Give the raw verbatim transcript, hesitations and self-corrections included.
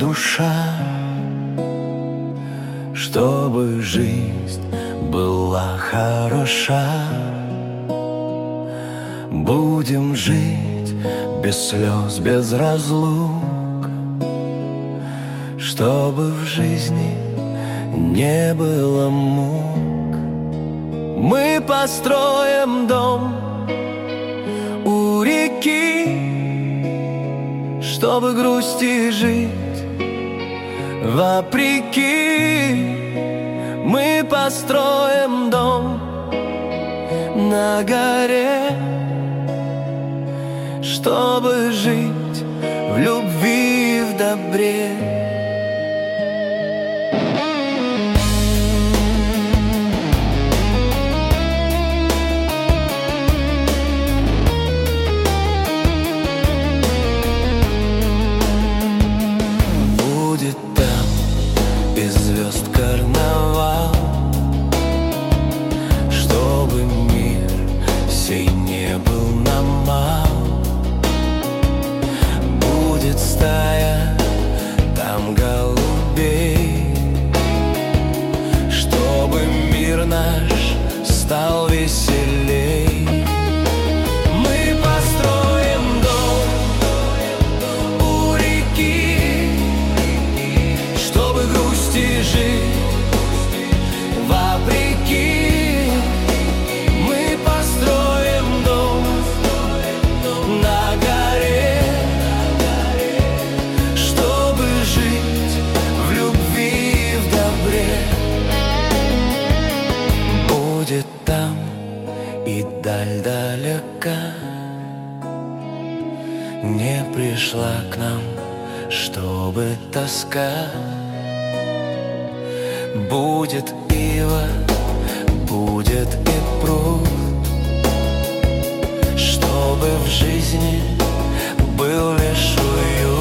душа, чтобы жизнь была хороша. Будем жить без слез, без разлук, чтобы в жизни не было мук. Мы построим дом у реки, чтобы грусти жить вопреки. Мы построим дом на горе, чтобы жить в любви и в добре. Будет там из звезд карнавал, чтобы мир сей не был нам мал. Будет стая там голубей, чтобы мир наш стал веселей. Мы построим дом у реки, чтобы грусти жить вопреки. Мы построим дом на горе, чтобы жить в любви и в добре. Будет там и даль далека, не пришла к нам, чтобы тоска. Будет ива, будет и пруд, чтобы в жизни был лишь уют.